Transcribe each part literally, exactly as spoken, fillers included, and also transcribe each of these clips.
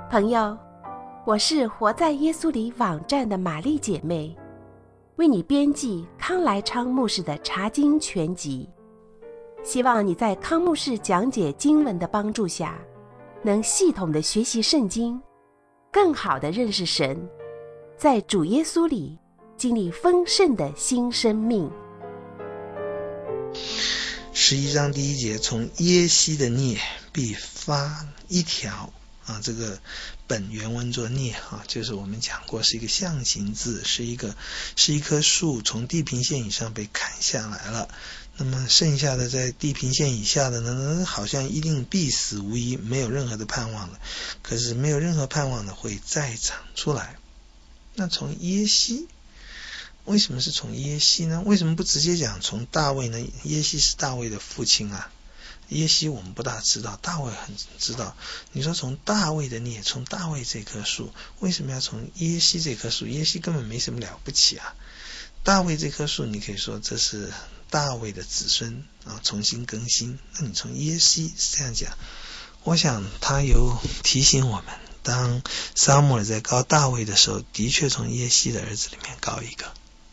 朋友，我是活在耶稣里网站的玛丽姐妹，为你编辑康来昌牧师的查经全集，希望你在康牧师讲解经文的帮助下，能系统的学习圣经，更好的认识神，在主耶稣里经历丰盛的新生命。 十一章第一节，从耶西的孽必发一条啊，这个本原文作孽啊，就是我们讲过是一个象形字，是一个是一棵树从地平线以上被砍下来了，那么剩下的在地平线以下的呢，好像一定必死无疑，没有任何的盼望了。可是没有任何盼望的会再长出来。那从耶西，为什么是从耶西呢？为什么不直接讲从大卫呢？耶西是大卫的父亲啊，耶西我们不大知道，大卫很知道。你说从大卫的孽，从大卫这棵树，为什么要从耶西这棵树？耶西根本没什么了不起啊。大卫这棵树，你可以说这是大卫的子孙啊，重新更新。那你从耶西是这样讲，我想他有提醒我们，当撒母耳在膏大卫的时候，的确从耶西的儿子里面膏一个。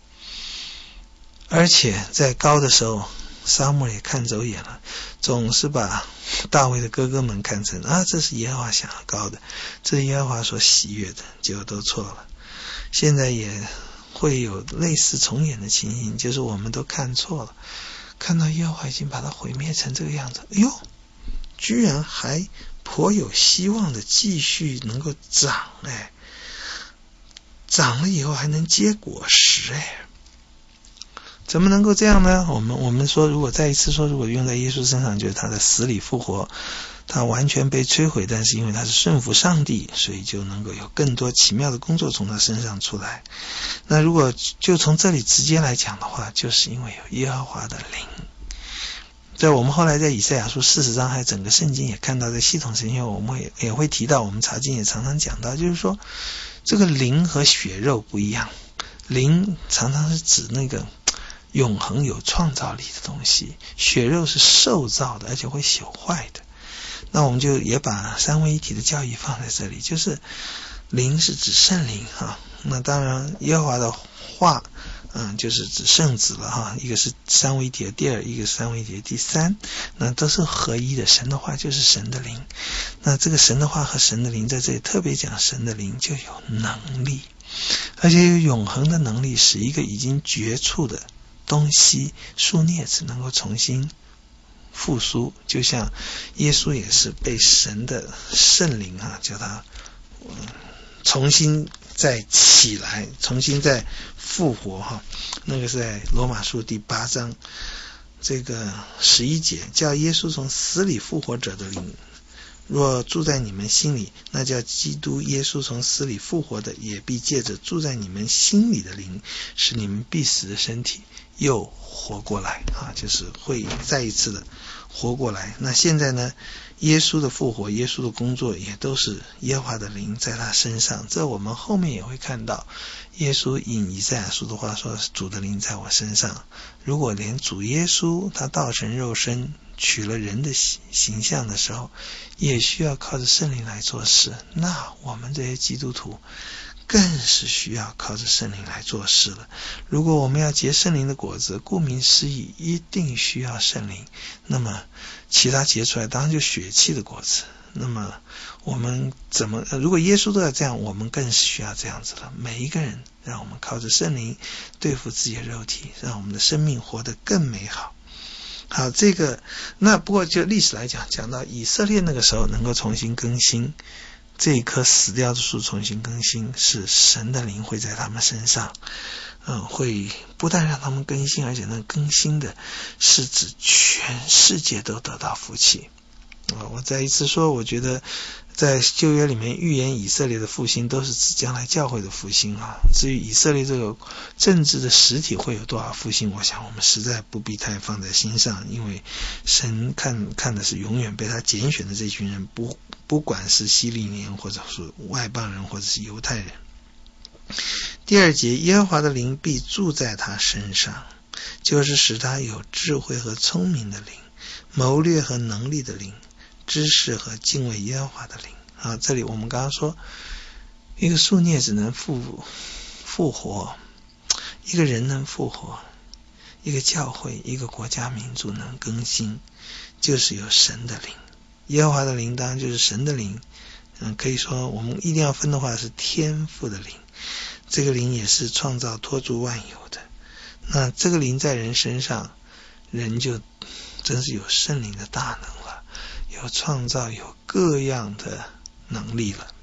而且在膏的时候，撒母耳也看走眼了，总是把大卫的哥哥们看成啊，这是耶和华想要膏的，这是耶和华所喜悦的，结果都错了。现在也会有类似重演的情形，就是我们都看错了，看到耶和华已经把它毁灭成这个样子，哎呦，居然还颇有希望的继续能够长，哎，长了以后还能结果实，哎。怎么能够这样呢？我们我们说，如果再一次说，如果用在耶稣身上，就是他的死里复活，他完全被摧毁，但是因为他是顺服上帝，所以就能够有更多奇妙的工作从他身上出来。那如果就从这里直接来讲的话，就是因为有耶和华的灵。在我们后来在以赛亚书四十章还有整个圣经也看到，在系统神学我们也也会提到，我们查经也常常讲到，就是说这个灵和血肉不一样，灵常常是指那个永恒有创造力的东西，血肉是受造的，而且会朽坏的。那我们就也把三位一体的教义放在这里，就是灵是指圣灵哈，那当然耶和华的话嗯，就是指圣子了哈，一个是三位一体的第二，一个是三位一体的第三，那都是合一的。神的话就是神的灵，那这个神的话和神的灵在这里特别讲，神的灵就有能力，而且有永恒的能力，使一个已经绝处的东西树叶子能够重新复苏，就像耶稣也是被神的圣灵啊，叫他、嗯、重新再起来，重新再复活哈。那个是在罗马书第八章这个十一节，叫耶稣从死里复活者的灵若住在你们心里，那叫基督耶稣从死里复活的，也必借着住在你们心里的灵，使你们必死的身体又活过来啊，就是会再一次的活过来。那现在呢，耶稣的复活，耶稣的工作也都是耶和华的灵在他身上，这我们后面也会看到，耶稣引以赛亚书的话说，主的灵在我身上。如果连主耶稣他道成肉身取了人的形象的时候，也需要靠着圣灵来做事，那我们这些基督徒更是需要靠着圣灵来做事了。如果我们要结圣灵的果子，顾名思义一定需要圣灵，那么其他结出来当然就血气的果子。那么我们怎么，如果耶稣都要这样，我们更是需要这样子了。每一个人让我们靠着圣灵对付自己的肉体，让我们的生命活得更美好。好，这个那不过就历史来讲，讲到以色列那个时候能够重新更新，这一棵死掉的树重新更新，是神的灵会在他们身上，嗯，会不但让他们更新，而且那更新的是指全世界都得到福气。我再一次说，我觉得在旧约里面预言以色列的复兴都是指将来教会的复兴啊。至于以色列这个政治的实体会有多少复兴，我想我们实在不必太放在心上，因为神看看的是永远被他拣选的这群人，不不管是希利尼人或者是外邦人或者是犹太人。第二节，耶和华的灵必住在他身上，就是使他有智慧和聪明的灵，谋略和能力的灵，知识和敬畏耶和华的灵啊，这里我们刚刚说，一个树叶只能复复活，一个人能复活，一个教会，一个国家民族能更新，就是有神的灵。耶和华的灵当然就是神的灵，嗯，可以说我们一定要分的话是天父的灵，这个灵也是创造托住万有的。那这个灵在人身上，人就真是有圣灵的大能了，有创造，有各样的能力了。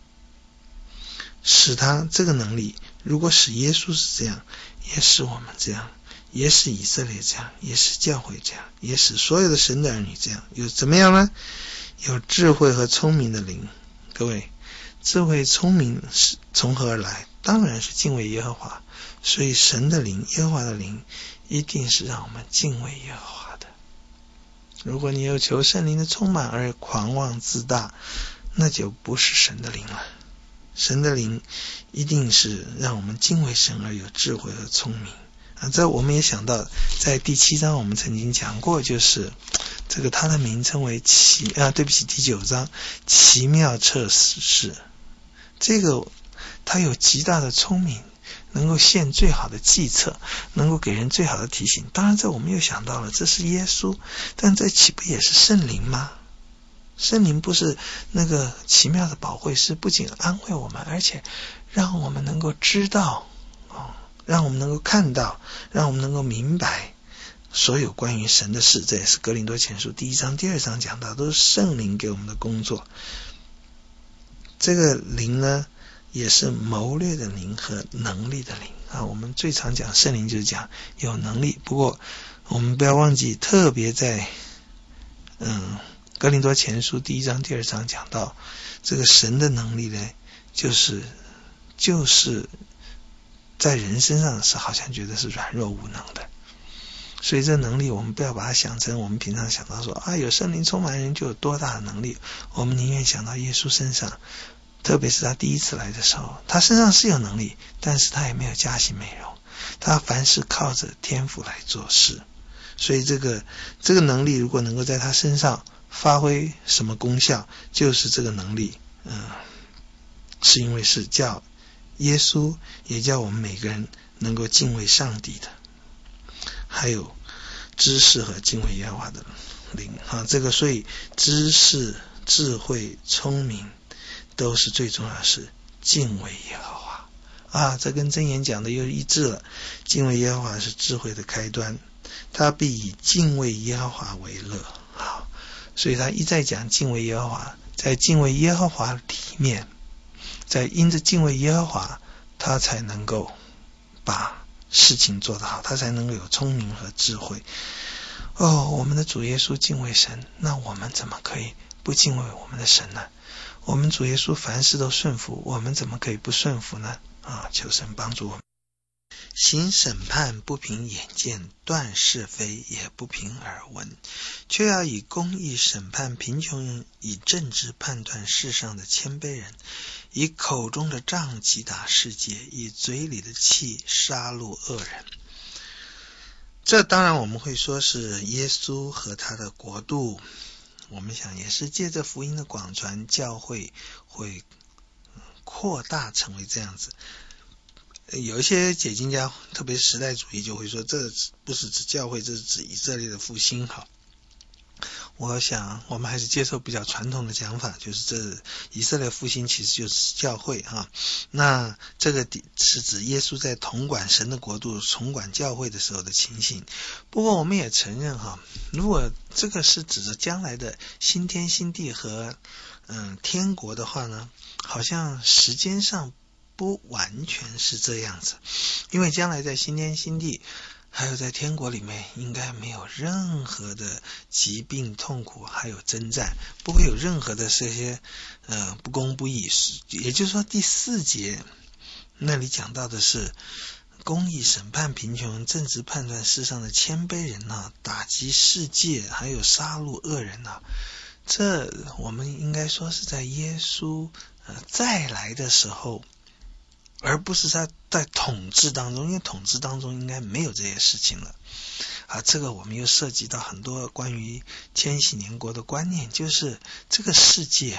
使他这个能力，如果使耶稣是这样，也使我们这样，也使以色列这样，也使教会这样，也使所有的神的儿女这样。有怎么样呢？有智慧和聪明的灵。各位，智慧聪明是从何而来？当然是敬畏耶和华。所以神的灵，耶和华的灵，一定是让我们敬畏耶和华的。如果你有求圣灵的充满而狂妄自大，那就不是神的灵了。神的灵一定是让我们敬畏神而有智慧和聪明啊！这我们也想到，在第七章我们曾经讲过，就是这个他的名称为奇啊，对不起，第九章奇妙测试。这个他有极大的聪明，能够现最好的计策，能够给人最好的提醒。当然这我们又想到了，这是耶稣，但这岂不也是圣灵吗？圣灵不是那个奇妙的保惠师，不仅安慰我们，而且让我们能够知道、哦、让我们能够看到，让我们能够明白所有关于神的事。这也是哥林多前书第一章第二章讲到，都是圣灵给我们的工作。这个灵呢，也是谋略的灵和能力的灵啊。我们最常讲圣灵就是讲有能力，不过我们不要忘记，特别在嗯哥林多前书第一章第二章讲到这个神的能力呢，就是就是在人身上是好像觉得是软弱无能的。所以这能力我们不要把它想成我们平常想到说啊，有圣灵充满人就有多大的能力。我们宁愿想到耶稣身上，特别是他第一次来的时候，他身上是有能力，但是他也没有加行美容，他凡事靠着天父来做事。所以这个这个能力如果能够在他身上发挥什么功效，就是这个能力嗯，是因为是叫耶稣，也叫我们每个人能够敬畏上帝的。还有知识和敬畏耶和华的灵啊，这个所以知识、智慧、聪明都是最重要的是敬畏耶和华啊，这跟箴言讲的又一致了。敬畏耶和华是智慧的开端，他必以敬畏耶和华为乐啊，所以他一再讲敬畏耶和华，在敬畏耶和华里面，在因着敬畏耶和华，他才能够把事情做得好，他才能够有聪明和智慧。哦，我们的主耶稣敬畏神，那我们怎么可以不敬畏我们的神呢？我们主耶稣凡事都顺服，我们怎么可以不顺服呢？啊，求神帮助我们。行审判不凭眼见，断是非也不凭耳闻，却要以公义审判贫穷人，以正直判断世上的谦卑人，以口中的杖击打世界，以嘴里的气杀戮恶人。这当然我们会说是耶稣和他的国度，我们想也是借着福音的广传，教会会扩大成为这样子。有一些解经家，特别是时代主义，就会说这不是指教会，这是指以色列的复兴。好，我想我们还是接受比较传统的讲法，就是这以色列复兴其实就是教会啊。那这个是指耶稣在统管神的国度、统管教会的时候的情形。不过我们也承认哈，如果这个是指着将来的新天新地和嗯天国的话呢，好像时间上不完全是这样子，因为将来在新天新地还有在天国里面应该没有任何的疾病痛苦，还有征战，不会有任何的这些呃不公不义。也就是说第四节那里讲到的是公义审判贫穷，正直判断世上的谦卑人啊，打击世界，还有杀戮恶人啊，这我们应该说是在耶稣呃再来的时候，而不是他在统治当中，因为统治当中应该没有这些事情了啊。这个我们又涉及到很多关于千禧年国的观念，就是这个世界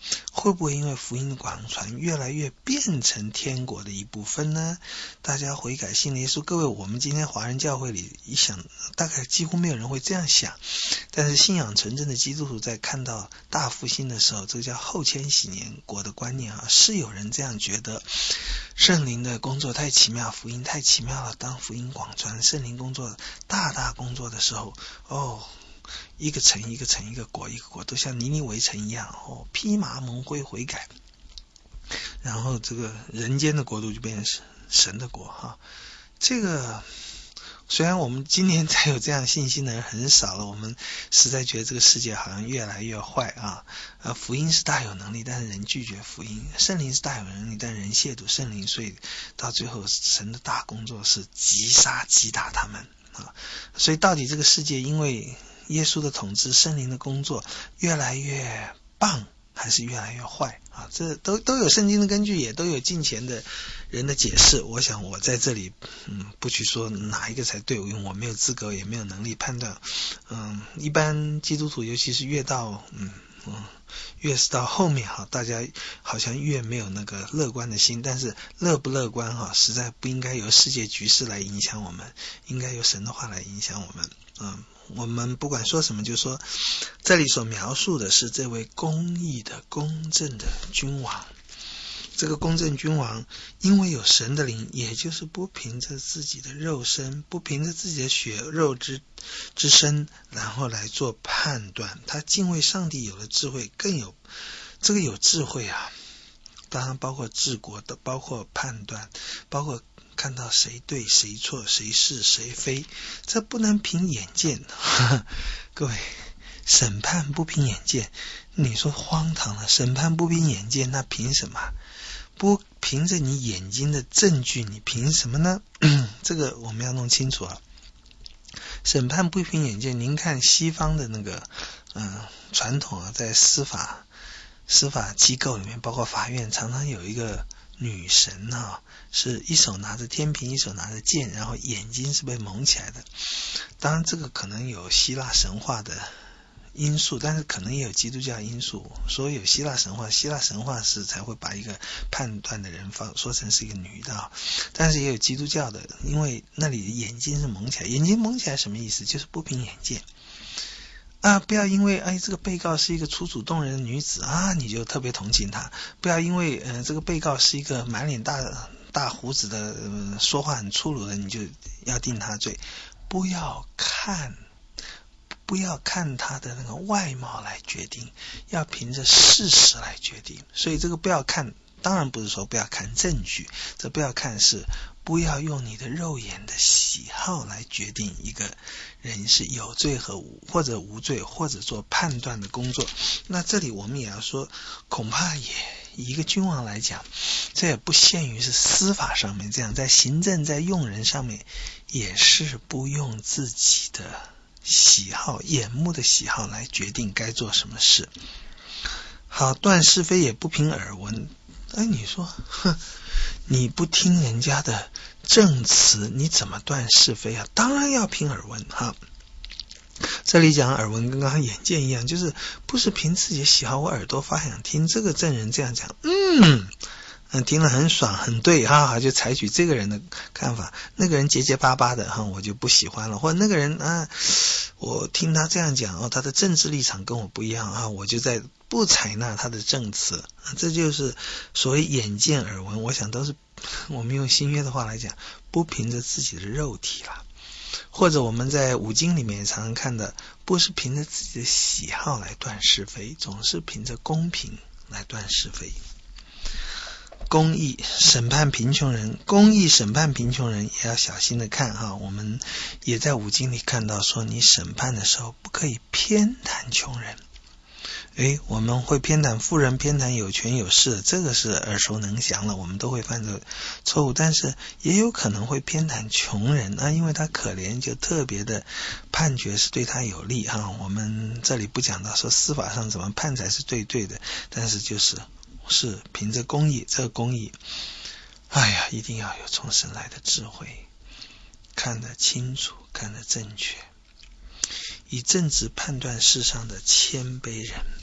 会不会因为福音的广传越来越变成天国的一部分呢？大家悔改信耶稣，各位，我们今天华人教会里一想，大概几乎没有人会这样想。但是信仰纯正的基督徒在看到大复兴的时候，这个叫后千禧年国的观念啊，是有人这样觉得。圣灵的工作太奇妙，福音太奇妙了。当福音广传，圣灵工作大大工作的时候，哦，一个城一个城，一个国一个国，都像尼尼微城一样，哦，披麻蒙灰悔改，然后这个人间的国度就变成神的国哈。这个虽然我们今年才有这样信心的人很少了，我们实在觉得这个世界好像越来越坏啊。呃，福音是大有能力，但是人拒绝福音；圣灵是大有能力，但是人亵渎圣灵，所以到最后神的大工作是击杀击打他们啊。所以到底这个世界因为耶稣的统治，圣灵的工作越来越棒，还是越来越坏啊？这都都有圣经的根据，也都有近前的人的解释。我想我在这里嗯不去说哪一个才对，因为我没有资格也没有能力判断。嗯，一般基督徒尤其是越到嗯嗯越是到后面哈，大家好像越没有那个乐观的心，但是乐不乐观哈，实在不应该由世界局势来影响我们，应该由神的话来影响我们。嗯，我们不管说什么，就说这里所描述的是这位公义的公正的君王。这个公正君王因为有神的灵，也就是不凭着自己的肉身，不凭着自己的血肉之之身，然后来做判断。他敬畏上帝有了智慧，更有这个有智慧啊，当然包括治国的，包括判断，包括看到谁对谁错，谁是谁非，这不能凭眼见。各位，审判不凭眼见，你说荒唐了，审判不凭眼见，那凭什么？不凭着你眼睛的证据，你凭什么呢？这个我们要弄清楚啊。审判不凭眼见，您看西方的那个嗯传统啊，在司法司法机构里面，包括法院，常常有一个女神啊，是一手拿着天平，一手拿着剑，然后眼睛是被蒙起来的。当然这个可能有希腊神话的因素，但是可能也有基督教因素。所以有希腊神话，希腊神话是才会把一个判断的人放说成是一个女的，但是也有基督教的，因为那里的眼睛是蒙起来。眼睛蒙起来什么意思？就是不凭眼见啊！不要因为哎这个被告是一个楚楚动人的女子啊，你就特别同情她；不要因为呃这个被告是一个满脸大大胡子的、呃、说话很粗鲁的，你就要定他罪。不要看。不要看他的那个外貌来决定，要凭着事实来决定。所以这个不要看，当然不是说不要看证据，这不要看是不要用你的肉眼的喜好来决定一个人是有罪和无或者无罪，或者做判断的工作。那这里我们也要说，恐怕也以一个君王来讲，这也不限于是司法上面这样，在行政在用人上面也是不用自己的喜好眼目的喜好来决定该做什么事。好，断是非也不凭耳闻。哎，你说哼，你不听人家的证词，你怎么断是非啊？当然要凭耳闻哈。这里讲耳闻跟刚刚眼见一样，就是不是凭自己的喜好，我耳朵发想听这个证人这样讲，嗯嗯，听了很爽很对哈哈，就采取这个人的看法。那个人结结巴巴的哈，我就不喜欢了。或者那个人啊，我听他这样讲哦，他的政治立场跟我不一样啊，我就在不采纳他的证词。这就是所谓眼见耳闻，我想都是我们用新约的话来讲，不凭着自己的肉体啦。或者我们在五经里面也常常看的，不是凭着自己的喜好来断是非，总是凭着公平来断是非。公义审判贫穷人，公义审判贫穷人也要小心的看哈。我们也在五经里看到说，你审判的时候不可以偏袒穷人。诶，我们会偏袒富人，偏袒有权有势，这个是耳熟能详了，我们都会犯这个错误。但是也有可能会偏袒穷人啊，因为他可怜，就特别的判决是对他有利哈。我们这里不讲到说司法上怎么判才是对对的，但是就是是凭着公义，这个公义，哎呀，一定要有从神来的智慧，看得清楚，看得正确，以正直判断世上的谦卑人。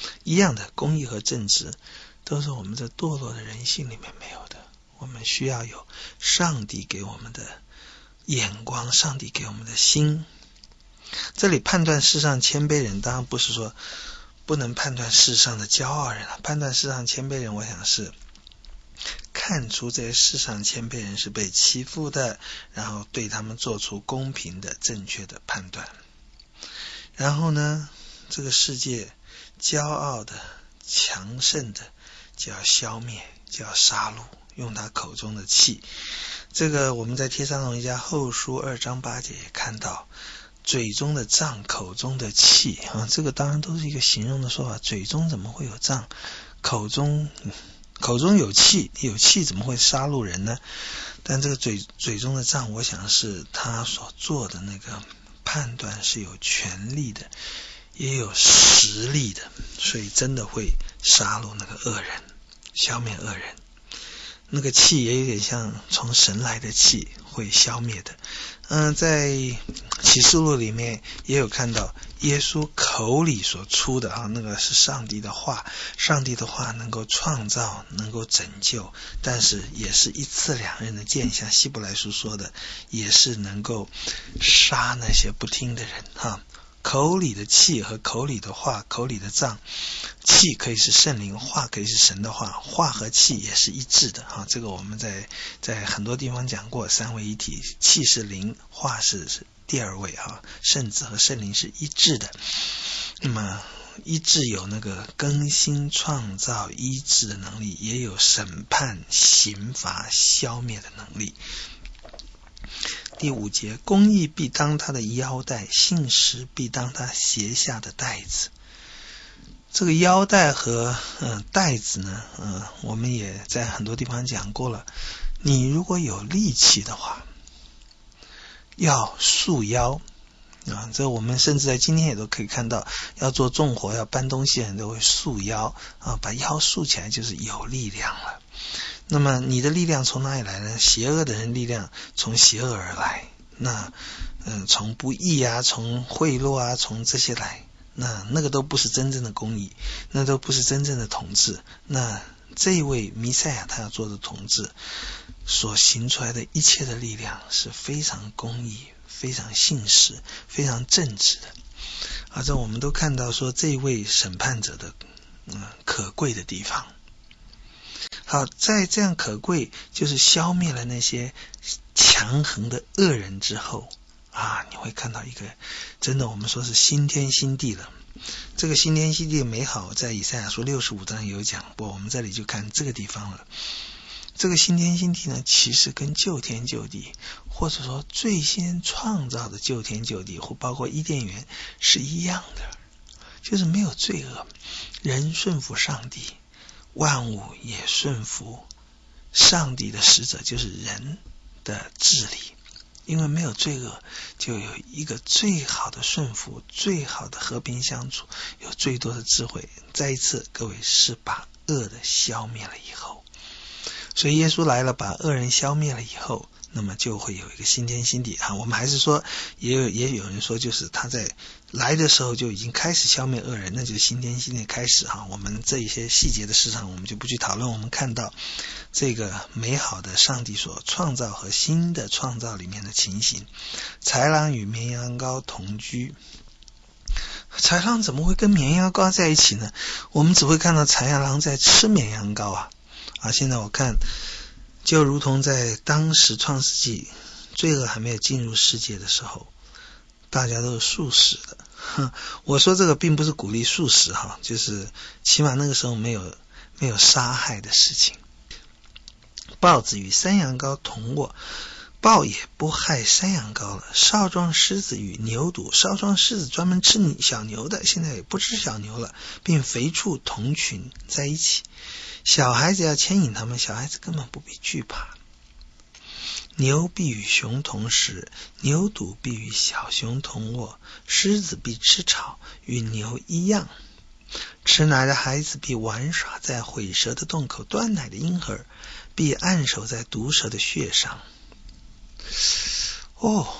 一样的，公义和正直都是我们这堕落的人性里面没有的。我们需要有上帝给我们的眼光，上帝给我们的心。这里判断世上谦卑人，当然不是说不能判断世上的骄傲人了。判断世上谦卑人，我想是看出这些世上谦卑人是被欺负的，然后对他们做出公平的正确的判断。然后呢，这个世界骄傲的强盛的就要消灭，就要杀戮，用他口中的气。这个我们在帖撒罗尼迦后书二章八节也看到，嘴中的杖，口中的气啊，这个当然都是一个形容的说法。嘴中怎么会有杖？口中口中有气，有气怎么会杀戮人呢？但这个嘴嘴中的杖，我想是他所做的那个判断是有权力的，也有实力的，所以真的会杀戮那个恶人，消灭恶人。那个气也有点像从神来的气，会消灭的。嗯、呃，在启示录里面也有看到耶稣口里所出的啊，那个是上帝的话，上帝的话能够创造，能够拯救，但是也是一刺两刃的剑，像希伯来书说的，也是能够杀那些不听的人哈。口里的气和口里的话，口里的杖，气可以是圣灵，话可以是神的话，话和气也是一致的啊。这个我们在在很多地方讲过，三位一体，气是灵，话是是第二位啊，圣子和圣灵是一致的。那么一致有那个更新创造医治的能力，也有审判刑罚消灭的能力。第五节，公义必当他的腰带，信实必当他鞋下的带子。这个腰带和呃带子呢，呃，我们也在很多地方讲过了。你如果有力气的话，要束腰啊，这我们甚至在今天也都可以看到，要做重活要搬东西的人都会束腰啊，把腰束起来就是有力量了。那么你的力量从哪里来呢？邪恶的人力量从邪恶而来，那嗯、呃，从不义啊，从贿赂啊，从这些来，那那个都不是真正的公义，那都不是真正的统治。那这一位弥赛亚他要做的统治所行出来的一切的力量是非常公义，非常信实，非常正直的。而这我们都看到说这一位审判者的嗯可贵的地方。好，在这样可贵，就是消灭了那些强横的恶人之后啊，你会看到一个真的我们说是新天新地了。这个新天新地的美好在以赛亚书六十五章有讲过，我们这里就看这个地方了。这个新天新地呢，其实跟旧天旧地，或者说最先创造的旧天旧地，或包括伊甸园是一样的，就是没有罪恶，人顺服上帝，万物也顺服上帝的使者，就是人的治理。因为没有罪恶，就有一个最好的顺服，最好的和平相处，有最多的智慧。再一次，各位是把恶的消灭了以后，所以耶稣来了，把恶人消灭了以后，那么就会有一个新天新地啊。我们还是说，也有也有人说，就是他在来的时候就已经开始消灭恶人，那就是新天新地开始哈。我们这一些细节的事上我们就不去讨论。我们看到这个美好的上帝所创造和新的创造里面的情形，豺狼与绵羊羔同居。豺狼怎么会跟绵羊羔在一起呢？我们只会看到豺狼在吃绵羊羔啊啊！现在我看就如同在当时创世纪罪恶还没有进入世界的时候，大家都是素食的。哼，我说这个并不是鼓励素食哈，就是起码那个时候没有没有杀害的事情。豹子与山羊羔同卧，豹也不害山羊羔了。少壮狮子与牛犊，少壮狮子专门吃小牛的，现在也不吃小牛了，并肥畜同群在一起。小孩子要牵引他们，小孩子根本不必惧怕。牛必与熊同食，牛犊必与小熊同卧，狮子必吃草，与牛一样。吃奶的孩子必玩耍在毁蛇的洞口，断奶的婴儿必按手在毒蛇的穴上。哦，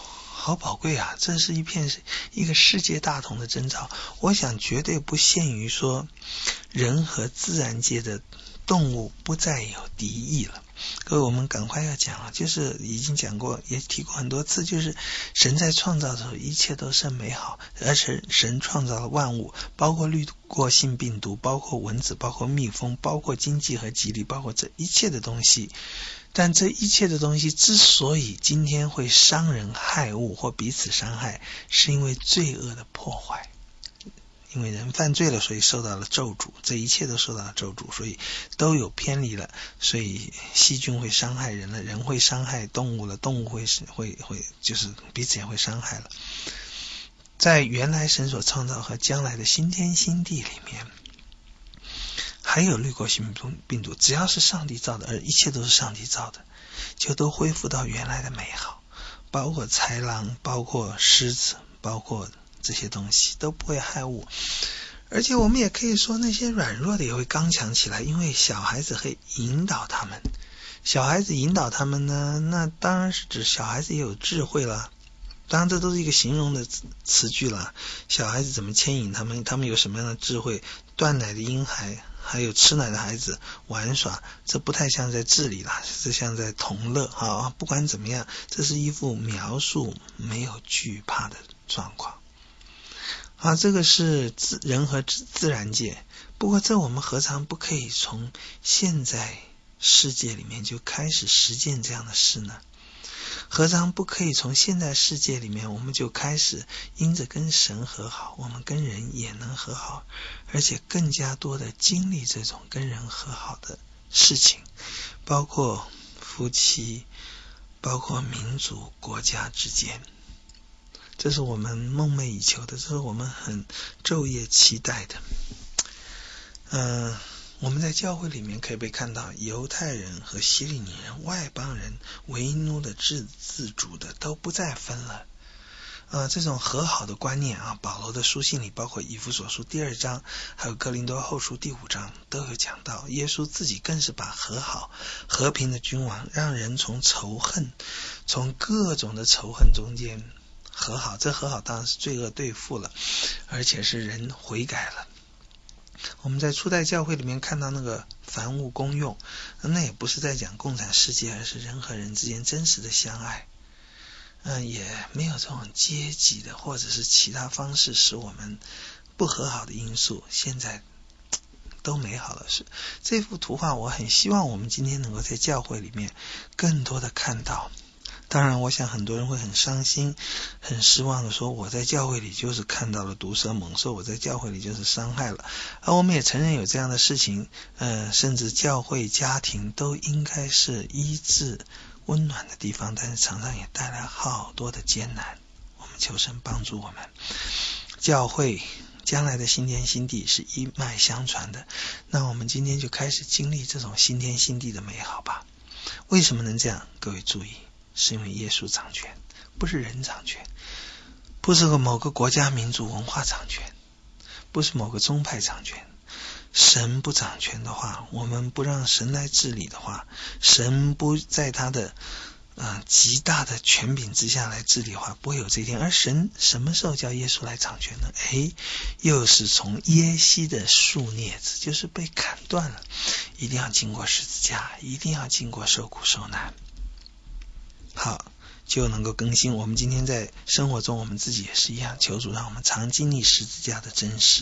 好宝贵啊！这是一片一个世界大同的征兆。我想绝对不限于说人和自然界的动物不再有敌意了。各位，我们赶快要讲啊，就是已经讲过，也提过很多次，就是神在创造的时候一切都是美好，而且神创造了万物，包括滤过性病毒，包括蚊子，包括蜜蜂，包括经济和吉利，包括这一切的东西。但这一切的东西之所以今天会伤人害物或彼此伤害，是因为罪恶的破坏。因为人犯罪了，所以受到了咒诅，这一切都受到了咒诅，所以都有偏离了，所以细菌会伤害人了，人会伤害动物了，动物会会会就是彼此也会伤害了。在原来神所创造和将来的新天新地里面，还有滤过性病毒，只要是上帝造的，而一切都是上帝造的，就都恢复到原来的美好，包括豺狼，包括狮子，包括这些东西都不会害物。而且我们也可以说那些软弱的也会刚强起来，因为小孩子会引导他们。小孩子引导他们呢，那当然是指小孩子也有智慧了，当然这都是一个形容的词句了。小孩子怎么牵引他们，他们有什么样的智慧，断奶的婴孩还有吃奶的孩子玩耍，这不太像在治理啦，这像在同乐啊。不管怎么样，这是一幅描述没有惧怕的状况啊，这个是自人和自然界。不过这我们何尝不可以从现在世界里面就开始实践这样的事呢？何尝不可以从现在世界里面我们就开始因着跟神和好，我们跟人也能和好，而且更加多的经历这种跟人和好的事情，包括夫妻，包括民族国家之间。这是我们梦寐以求的，这是我们很昼夜期待的。嗯、呃，我们在教会里面可以被看到，犹太人和希利尼人、外邦人、为奴的、自自主的都不再分了。呃，这种和好的观念啊，保罗的书信里，包括以弗所书第二章，还有哥林多后书第五章都有讲到。耶稣自己更是把和好、和平的君王，让人从仇恨、从各种的仇恨中间和好。这和好当然是罪恶对付了，而且是人悔改了。我们在初代教会里面看到那个凡物公用，那也不是在讲共产世界，而是人和人之间真实的相爱。嗯，也没有这种阶级的或者是其他方式使我们不和好的因素，现在都美好了。是这幅图画，我很希望我们今天能够在教会里面更多的看到。当然我想很多人会很伤心很失望的说，我在教会里就是看到了毒蛇猛兽，我在教会里就是伤害了。而我们也承认有这样的事情，呃，甚至教会家庭都应该是医治温暖的地方，但是常常也带来好多的艰难。我们求神帮助我们。教会将来的新天新地是一脉相传的，那我们今天就开始经历这种新天新地的美好吧。为什么能这样？各位注意，是因为耶稣掌权，不是人掌权，不是个某个国家民族文化掌权，不是某个宗派掌权。神不掌权的话，我们不让神来治理的话，神不在他的呃极大的权柄之下来治理的话，不会有这一天。而神什么时候叫耶稣来掌权呢？诶，又是从耶西的树镊子，就是被砍断了，一定要经过十字架，一定要经过受苦受难，好就能够更新。我们今天在生活中，我们自己也是一样，求主让我们常经历十字架的真实。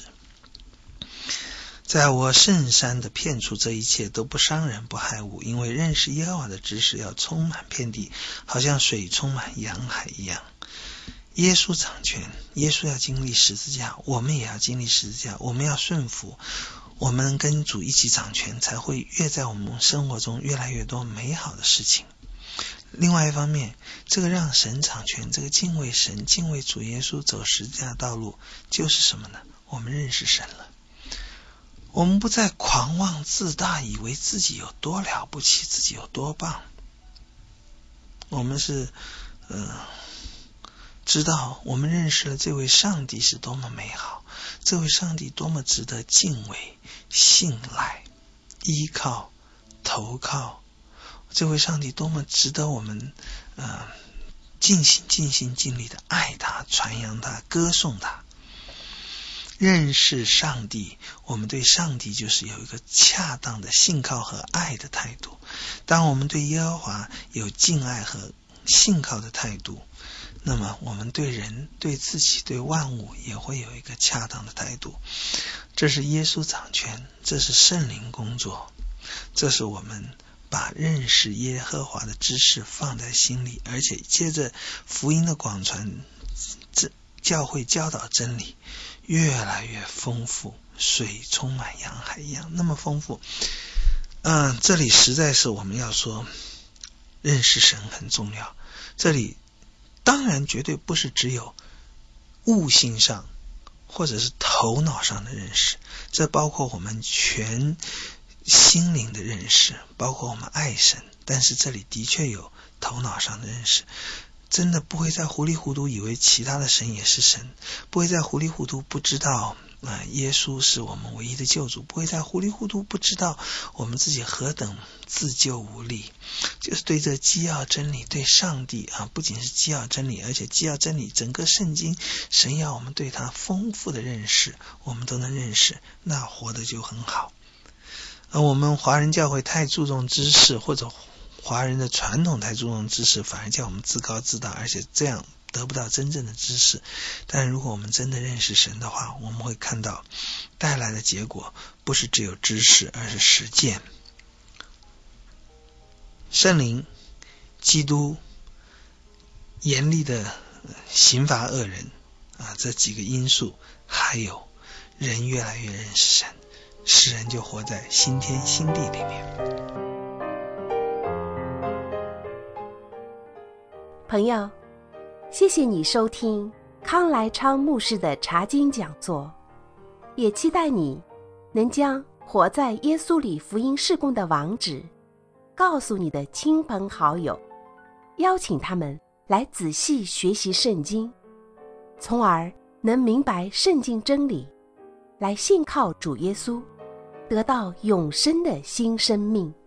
在我圣山的遍处，这一切都不伤人不害物，因为认识耶和华的知识要充满遍地，好像水充满洋海一样。耶稣掌权，耶稣要经历十字架，我们也要经历十字架，我们要顺服，我们跟主一起掌权，才会越在我们生活中越来越多美好的事情。另外一方面，这个让神掌权，这个敬畏神、敬畏主耶稣走十字架的道路，就是什么呢？我们认识神了，我们不再狂妄自大，以为自己有多了不起，自己有多棒。我们是呃，知道我们认识了这位上帝是多么美好，这位上帝多么值得敬畏、信赖、依靠、投靠，这位上帝多么值得我们呃尽心尽心尽力的爱他，传扬他，歌颂他。认识上帝，我们对上帝就是有一个恰当的信靠和爱的态度。当我们对耶和华有敬爱和信靠的态度，那么我们对人、对自己、对万物也会有一个恰当的态度。这是耶稣掌权，这是圣灵工作，这是我们把认识耶和华的知识放在心里，而且接着福音的广传，教会教导真理越来越丰富，水充满洋海一样那么丰富。嗯，这里实在是我们要说认识神很重要。这里当然绝对不是只有悟性上或者是头脑上的认识，这包括我们全心灵的认识，包括我们爱神，但是这里的确有头脑上的认识。真的不会再糊里糊涂以为其他的神也是神，不会再糊里糊涂不知道、呃、耶稣是我们唯一的救主，不会再糊里糊涂不知道我们自己何等自救无力。就是对这基要真理，对上帝啊，不仅是基要真理，而且基要真理整个圣经，神要我们对他丰富的认识，我们都能认识，那活得就很好。而我们华人教会太注重知识，或者华人的传统太注重知识，反而叫我们自高自大，而且这样得不到真正的知识。但如果我们真的认识神的话，我们会看到带来的结果不是只有知识，而是实践。圣灵、基督、严厉的刑罚恶人啊，这几个因素，还有人越来越认识神，使人就活在新天新地里面。 朋友，谢谢你收听康来昌牧师的查经讲座，也期待你能将活在耶稣里福音事工的网址告诉你的亲朋好友，邀请他们来仔细学习圣经，从而能明白圣经真理，来信靠主耶稣，得到永生的新生命。